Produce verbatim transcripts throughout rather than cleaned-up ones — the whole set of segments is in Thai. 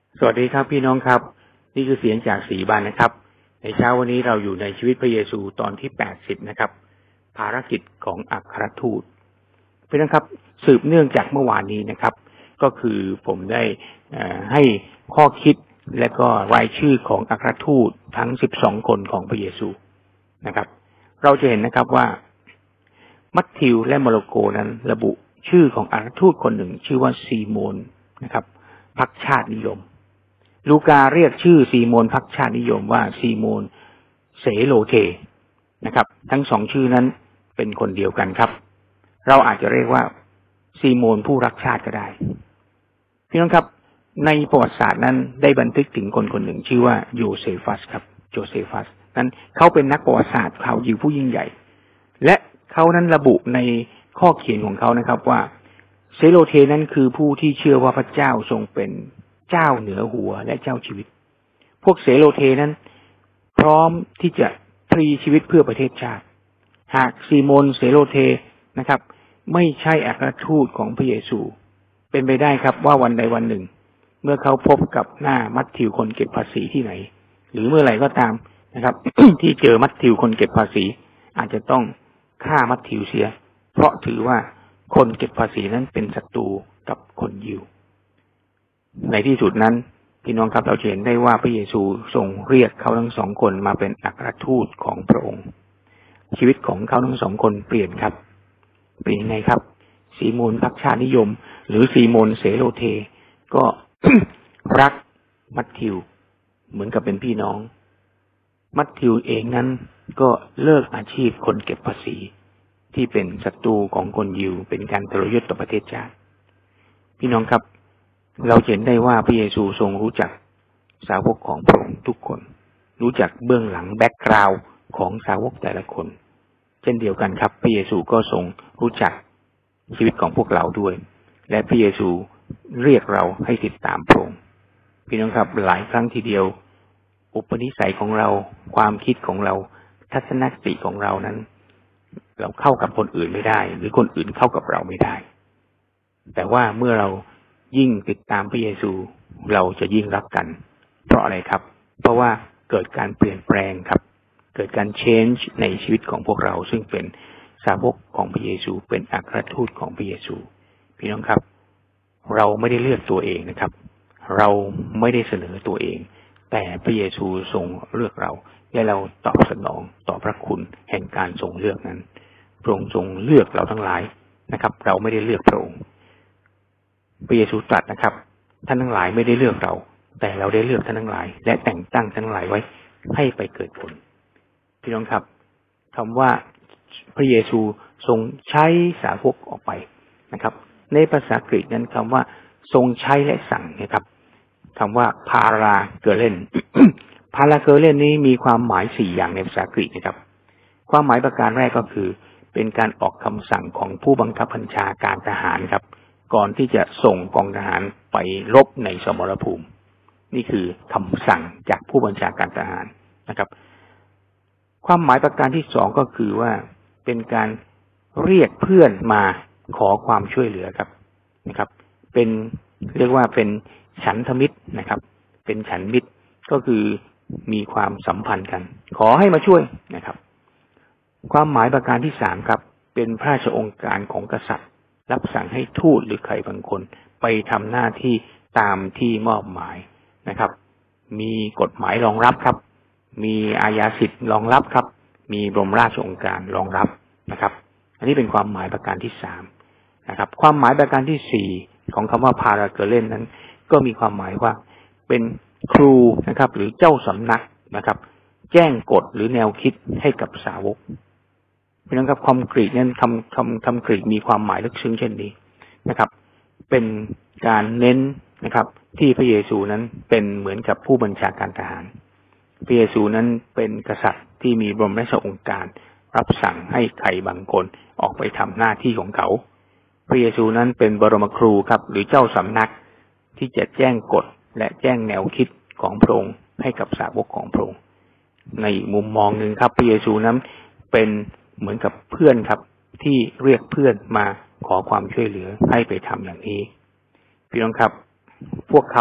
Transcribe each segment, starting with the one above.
สวัสดีครับพี่น้องครับนี่คือเสียงจากสีบานนะครับในเช้าวันนี้เราอยู่ในชีวิตพระเยซูตอนที่แปดสิบนะครับภารกิจของอัครทูตพี่น้องครับสืบเนื่องจากเมื่อวานนี้นะครับก็คือผมได้ให้ข้อคิดและก็รายชื่อของอัครทูตทั้งสิบสองคนของพระเยซูนะครับเราจะเห็นนะครับว่ามัทธิวและมาระโกนั้นระบุชื่อของอัครทูตคนหนึ่งชื่อว่าซีโมนนะครับพรรคชาตินิยมลูกาเรียกชื่อซีโมนพรรคชาตินิยมว่าซีโมนเสโลเทนะครับทั้งสองชื่อนั้นเป็นคนเดียวกันครับเราอาจจะเรียกว่าซีโมนผู้รักชาติก็ได้พี่น้องครับในประวัติศาสตร์นั้นได้บันทึกถึงคนคนหนึ่งชื่อว่าโยเซฟัสครับโยเซฟัสนั้นเขาเป็นนักประวัติศาสตร์ชาวยิวผู้ยิ่งใหญ่และเขานั้นระบุในข้อเขียนของเขานะครับว่าเซโลเทนั้นคือผู้ที่เชื่อว่าพระเจ้าทรงเป็นเจ้าเหนือหัวและเจ้าชีวิตพวกเสโลเทนั้นพร้อมที่จะพลีชีวิตเพื่อประเทศชาติหากซีโมนเสโลเทนะครับไม่ใช่อัครทูตของพระเยซูเป็นไปได้ครับว่าวันใดวันหนึ่งเมื่อเขาพบกับหน้ามัทธิวคนเก็บภาษีที่ไหนหรือเมื่อไหร่ก็ตามนะครับ ที่เจอมัทธิวคนเก็บภาษีอาจจะต้องฆ่ามัทธิวเสียเพราะถือว่าคนเก็บภาษีนั้นเป็นศัตรูกับคนยิวในที่สุดนั้นพี่น้องครับเราเห็นได้ว่าพระเยซูทรงเรียกเขาทั้งสองคนมาเป็นอัครทูตของพระองค์ชีวิตของเขาทั้งสองคนเปลี่ยนครับเป็นยังไงครับซีโมนพรรคชาตินิยมหรือซีโมนเสโลเทก็ รักมัทธิวเหมือนกับเป็นพี่น้องมัทธิวเองนั้นก็เลิกอาชีพคนเก็บภาษีที่เป็นศัตรูของคนยิวเป็นการทรยศต่อประเทศชาติพี่น้องครับเราเห็นได้ว่าพระเยซูทรงรู้จักสาวกของพระองค์ทุกคนรู้จักเบื้องหลังแบ็กกราวด์ของสาวกแต่ละคนเช่นเดียวกันครับพระเยซูก็ทรงรู้จักชีวิตของพวกเราด้วยและพระเยซูเรียกเราให้ติดตามพระองค์พี่น้องครับหลายครั้งทีเดียวอุปนิสัยของเราความคิดของเราทัศนคติของเรานั้นเราเข้ากับคนอื่นไม่ได้หรือคนอื่นเข้ากับเราไม่ได้แต่ว่าเมื่อเรายิ่งติดตามพระเยซูเราจะยิ่งรักกันเพราะอะไรครับเพราะว่าเกิดการเปลี่ยนแปลงครับเกิดการ change ในชีวิตของพวกเราซึ่งเป็นสาวกของพระเยซูเป็นอัครทูตของพระเยซูพี่น้องครับเราไม่ได้เลือกตัวเองนะครับเราไม่ได้เสนอตัวเองแต่พระเยซูทรงเลือกเราและเราตอบสนองต่อพระคุณแห่งการทรงเลือกนั้นพระองค์ทรงเลือกเราทั้งหลายนะครับเราไม่ได้เลือกพระองค์พระเยซูตรัสนะครับท่านทั้งหลายไม่ได้เลือกเราแต่เราได้เลือกท่านทั้งหลายและแต่งตั้งท่านทั้งหลายไว้ให้ไปเกิดผลพี่น้องครับคำว่าพระเยซูทรงใช้สาวกออกไปนะครับในภาษากรีกนั้นคำว่าทรงใช้และสั่งนะครับคำว่าพาราเกเลน พาราเกเลนนี้มีความหมายสี่อย่างในภาษากรีกนะครับความหมายประการแรกก็คือเป็นการออกคำสั่งของผู้บังคับบัญชาการทหารครับก่อนที่จะส่งกองทหารไปรบในสมรภูมินี่คือคำสั่งจากผู้บัญชาการทหารนะครับความหมายประการที่สองก็คือว่าเป็นการเรียกเพื่อนมาขอความช่วยเหลือครับนะครับเป็นเรียกว่าเป็นฉันทมิตรนะครับเป็นฉันมิตรก็คือมีความสัมพันธ์กันขอให้มาช่วยนะครับความหมายประการที่สามครับเป็นพระราชองค์การของกษัตริย์รับสั่งให้ทูตหรือใครบางคนไปทำหน้าที่ตามที่มอบหมายนะครับมีกฎหมายรองรับครับมีอาญาสิทธิ์รองรับครับมีบรมราชโองการรองรับนะครับอันนี้เป็นความหมายประการที่สามนะครับความหมายประการที่สี่ของคำว่าพาราเกเลนนั้นก็มีความหมายว่าเป็นครูนะครับหรือเจ้าสำนักนะครับแจ้งกฎหรือแนวคิดให้กับสาวกพี่น้องครับคำกรีกนั้นคำคำคำกรีกมีความหมายลึกซึ้งเช่นนี้นะครับเป็นการเน้นนะครับที่พระเยซูนั้นเป็นเหมือนกับผู้บัญชาการทหารพระเยซูนั้นเป็นกษัตริย์ที่มีบรมราชโองการรับสั่งให้ใครบางคนออกไปทำหน้าที่ของเขาพระเยซูนั้นเป็นบรมครูครับหรือเจ้าสำนักที่จะแจ้งกฎและแจ้งแนวคิดของพระองค์ให้กับสาวกของพระองค์ในมุมมองหนึ่งครับพระเยซูนั้นเป็นเหมือนกับเพื่อนครับที่เรียกเพื่อนมาขอความช่วยเหลือให้ไปทำอย่างนี้พี่น้องครับพวกเขา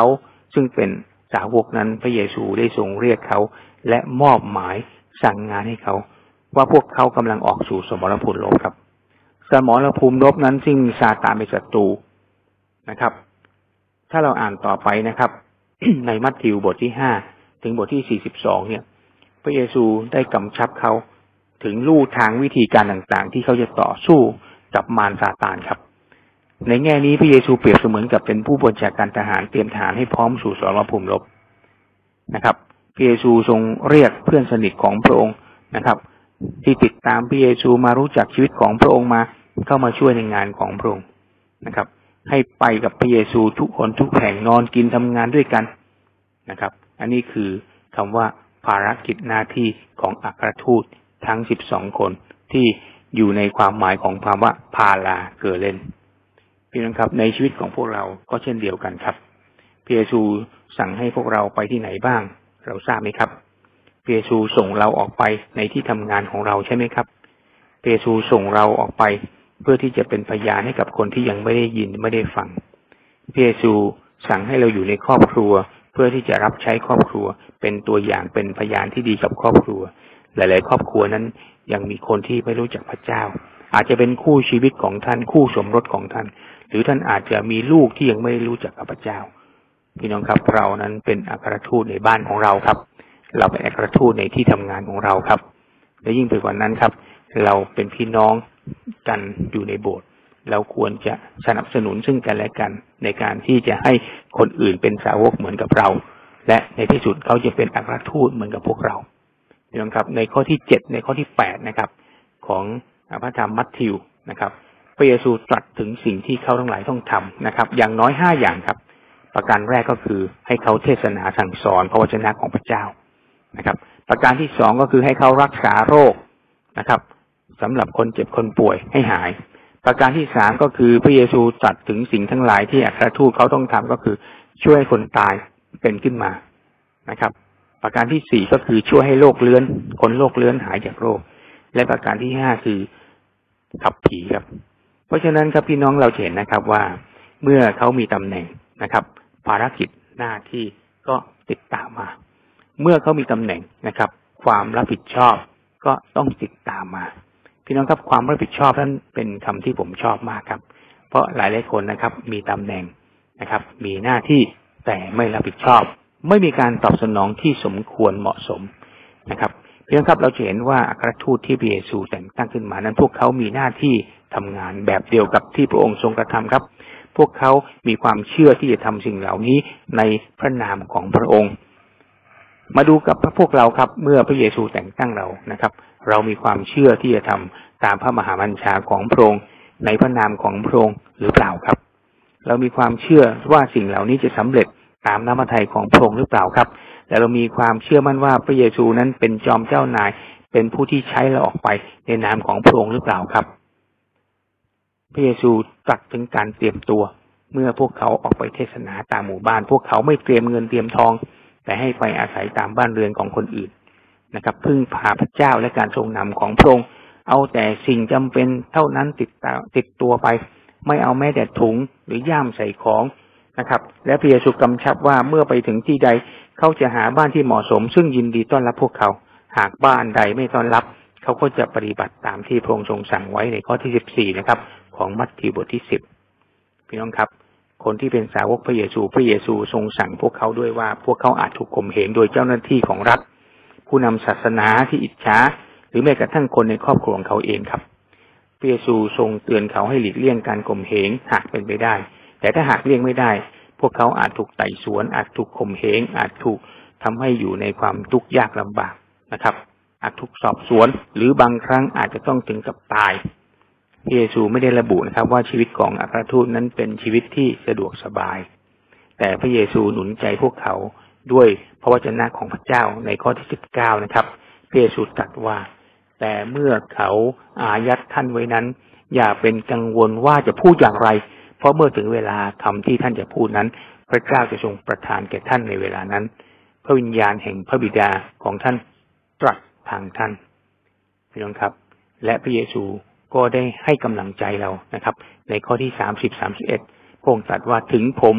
ซึ่งเป็นสาวกนั้นพระเยซูได้ทรงเรียกเขาและมอบหมายสั่งงานให้เขาว่าพวกเขากำลังออกสู่สมรภูมิรบครับสมรภูมิรบนั้นซึ่งมีซาตานเป็นศัตรูนะครับถ้าเราอ่านต่อไปนะครับ ในมัทธิวบทที่ห้าถึงบทที่สี่สิบสองเนี่ยพระเยซูได้กำชับเขาถึงลู่ทางวิธีการต่างๆที่เขาจะต่อสู้กับมารซาตานครับในแง่นี้พระเยซูเปรียบเสมือนกับเป็นผู้บัญชาการทหารเตรียมทหารให้พร้อมสู่สมรภูมิรบนะครับพระเยซูทรงเรียกเพื่อนสนิทของพระองค์นะครับที่ติดตามพระเยซูมารู้จักชีวิตของพระองค์มาเข้ามาช่วยในงานของพระองค์นะครับให้ไปกับพระเยซูทุกคนทุกแห่งนอนกินทำงานด้วยกันนะครับอันนี้คือคำว่าภารกิจหน้าที่ของอัครทูตทั้งสิบสองคนที่อยู่ในความหมายของคำว่าพาลาเกอเลนพี่น้องครับในชีวิตของพวกเราก็เช่นเดียวกันครับพระเยซูสั่งให้พวกเราไปที่ไหนบ้างเราทราบไหมครับพระเยซูส่งเราออกไปในที่ทำงานของเราใช่ไหมครับพระเยซูส่งเราออกไปเพื่อที่จะเป็นพยานให้กับคนที่ยังไม่ได้ยินไม่ได้ฟังพระเยซูสั่งให้เราอยู่ในครอบครัวเพื่อที่จะรับใช้ครอบครัวเป็นตัวอย่างเป็นพยานที่ดีกับครอบครัวหลายๆครอบครัวนั้นยังมีคนที่ไม่รู้จักพระเจ้าอาจจะเป็นคู่ชีวิตของท่านคู่สมรสของท่านหรือท่านอาจจะมีลูกที่ยังไม่รู้จักพระเจ้าพี่น้องครับเรานั้นเป็นอัครทูตในบ้านของเราครับเราเป็นอัครทูตในที่ทำงานของเราครับและยิ่งไปกว่านั้นครับเราเป็นพี่น้องกันอยู่ในโบสถ์เราควรจะสนับสนุนซึ่งกันและกันในการที่จะให้คนอื่นเป็นสาวกเหมือนกับเราและในที่สุดเขาจะเป็นอัครทูตเหมือนกับพวกเราพี่น้องครับในข้อที่เจ็ดในข้อที่แปดนะครับของพระธรรมมัทธิวนะครับพระเยซูตรัสถึงสิ่งที่เขาทั้งหลายต้องทำนะครับอย่างน้อยห้าอย่างครับประการแรกก็คือให้เขาเทศนาสั่งสอนพระวจนะของพระเจ้านะครับประการที่สองก็คือให้เขารักษาโรคนะครับสำหรับคนเจ็บคนป่วยให้หายประการที่สามก็คือพระเยซูตรัสถึงสิ่งทั้งหลายที่อัครทูตเขาต้องทำก็คือช่วยให้คนตายเป็นขึ้นมานะครับประการที่สี่ก็คือช่วยให้โรคเลื้อนคนโรคเลื้อนหายจากโรคและประการที่ห้าคือขับผีครับเพราะฉะนั้นครับพี่น้องเราเห็นนะครับว่าเมื่อเขามีตำแหน่งนะครับภารกิจหน้าที่ก็ติดตามมาเมื่อเขามีตำแหน่งนะครับความรับผิดชอบก็ต้องติดตามมาพี่น้องครับความรับผิดชอบนั้นเป็นคำที่ผมชอบมากครับเพราะหลายหลายคนนะครับมีตำแหน่งนะครับมีหน้าที่แต่ไม่รับผิดชอบไม่มีการตอบสนองที่สมควรเหมาะสมนะครับพี่น้องครับเราจะเห็นว่าอัครทูตที่พระเยซูแต่งตั้งขึ้นมานั้นพวกเขามีหน้าที่ทำงานแบบเดียวกับที่พระองค์ทรงกระทำครับพวกเขามีความเชื่อที่จะทำสิ่งเหล่านี้ในพระนามของพระองค์มาดูกับพวกเราครับเมื่อพระเยซูแต่งตั้งเรานะครับเรามีความเชื่อที่จะทำตามพระมหาบัญชาของพระองค์ในพระนามของพระองค์หรือเปล่าครับเรามีความเชื่อว่าสิ่งเหล่านี้จะสำเร็จตามน้ำพระทัยของพระองค์หรือเปล่าครับและเรามีความเชื่อมั่นว่าพระเยซูนั้นเป็นจอมเจ้านายเป็นผู้ที่ใช้เราออกไปในนามของพระองค์หรือเปล่าครับพระเยซูตรัสถึงการเตรียมตัวเมื่อพวกเขาออกไปเทศนาตามหมู่บ้านพวกเขาไม่เตรียมเงินเตรียมทองแต่ให้ไปอาศัยตามบ้านเรือนของคนอื่นนะครับพึ่งพาพระเจ้าและการทรงนำของพระองค์เอาแต่สิ่งจำเป็นเท่านั้นติดตาติดตัวไปไม่เอาแม้แต่ถุงหรือย่ามใส่ของนะครับและพระเยซูกำชับว่าเมื่อไปถึงที่ใดเขาจะหาบ้านที่เหมาะสมซึ่งยินดีต้อนรับพวกเขาหากบ้านใดไม่ต้อนรับเขาก็จะปฏิบัติตามที่พระองค์ทรงสั่งไว้ในข้อที่สิบสี่นะครับของมัทธิวบทที่สิบพี่น้องครับคนที่เป็นสาวกพระเยซูพระเยซูทรงสั่งพวกเขาด้วยว่าพวกเขาอาจถูกข่มเหงโดยเจ้าหน้าที่ของรัฐผู้นำศาสนาที่อิจฉาหรือแม้กระทั่งคนในครอบครัวของเขาเองครับพระเยซูทรงเตือนเขาให้หลีกเลี่ยงการข่มเหงหากเป็นไปได้แต่ถ้าหากเลี่ยงไม่ได้พวกเขาอาจถูกไต่สวนอาจถูกข่มเหงอาจถูกทำให้อยู่ในความทุกข์ยากลำบากนะครับอาจถูกสอบสวนหรือบางครั้งอาจจะต้องถึงกับตายพระเยซูไม่ได้ระบุนะครับว่าชีวิตของอัครทูตนั้นเป็นชีวิตที่สะดวกสบายแต่พระเยซูหนุนใจพวกเขาด้วยพระวจนะของพระเจ้าในข้อที่สิบเก้านะครับพระเยซูตรัสว่าแต่เมื่อเขาอายัดท่านไว้นั้นอย่าเป็นกังวลว่าจะพูดอย่างไรเพราะเมื่อถึงเวลาคำที่ท่านจะพูดนั้นพระเจ้าจะทรงประทานแก่ท่านในเวลานั้นพระวิญญาณแห่งพระบิดาของท่านตรัสทางท่านพี่น้องครับและพระเยซูก็ได้ให้กำลังใจเรานะครับในข้อที่สามสิบ สามสิบเอ็ดพระองค์ตรัสว่าถึงผม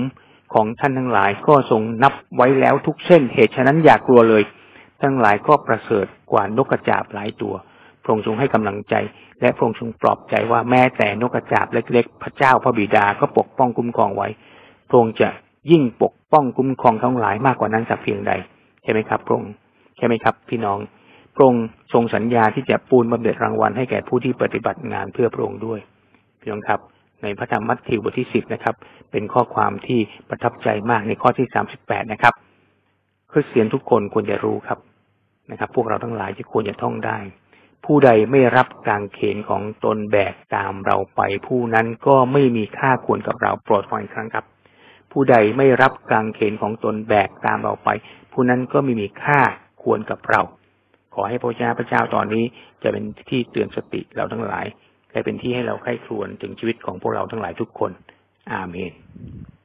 ของท่านทั้งหลายก็ทรงนับไว้แล้วทุกเส้นเหตุฉะนั้นอย่ากลัวเลยทั้งหลายก็ประเสริฐกว่านกกระจาบหลายตัวพระองค์ทรงให้กำลังใจและพระองค์ทรงปลอบใจว่าแม้แต่นกกระจาบเล็กๆพระเจ้าพระบิดาก็ปกป้องคุ้มครองไว้พระองค์จะยิ่งปกป้องคุ้มครองทั้งหลายมากกว่านั้นสักเพียงใดใช่ไหมครับพระองค์ใช่ไหมครับพี่น้องพระองค์ทรงสัญญาที่จะปูนบำเหน็จรางวัลให้แก่ผู้ที่ปฏิบัติงานเพื่อพระองค์ด้วยพี่น้องครับในพระธรรมมัทธิวบทที่สิบนะครับเป็นข้อความที่ประทับใจมากในข้อที่สามสิบแปดนะครับคริสเตียนทุกคนควรจะรู้ครับนะครับพวกเราทั้งหลายที่ควรจะท่องได้ผู้ใดไม่รับกางเขนของตนแบกตามเราไปผู้นั้นก็ไม่มีค่าควรกับเราโปรดฟังอีกครั้งครับผู้ใดไม่รับกางเขนของตนแบกตามเราไปผู้นั้นก็ไม่มีค่าควรกับเราขอให้พระเจ้าพระเจ้าตอนนี้จะเป็นที่เตือนสติเราทั้งหลายและเป็นที่ให้เราใคร่ครวญถึงชีวิตของพวกเราทั้งหลายทุกคนอาเมน